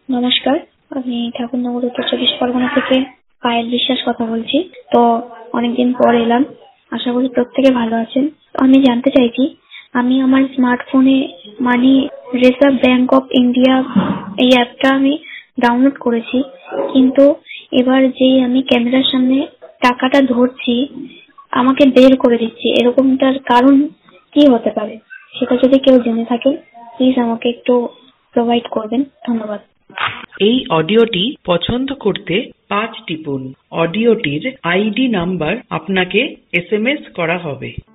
নমস্কার, আমি ঠাকুরনগর উত্তর 24 পরগনা থেকে পায়েল বিশ্বাস কথা বলছি। তো অনেকদিন পর এলাম, আশা করি প্রত্যেকে ভালো আছেন। আমি জানতে চাইছি, আমি আমার স্মার্টফোনে money reserve bank of India এই অ্যাপটা আমি ডাউনলোড করেছি, কিন্তু এবার যেই আমি ক্যামেরার সামনে টাকাটা ধরছি আমাকে বের করে দিচ্ছি। এরকমটার কারণ কি হতে পারে? সেটা যদি কেউ জেনে থাকেন প্লিজ আমাকে একটু প্রোভাইড করবেন, ধন্যবাদ। এই অডিওটি পছন্দ করতে 5 টিপুন। অডিওটির আইডি নাম্বার আপনাকে SMS করা হবে।